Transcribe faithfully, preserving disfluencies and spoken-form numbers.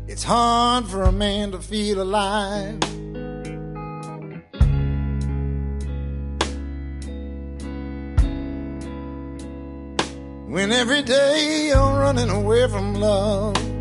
It's hard for a man to feel alive. When every day you're running away from love.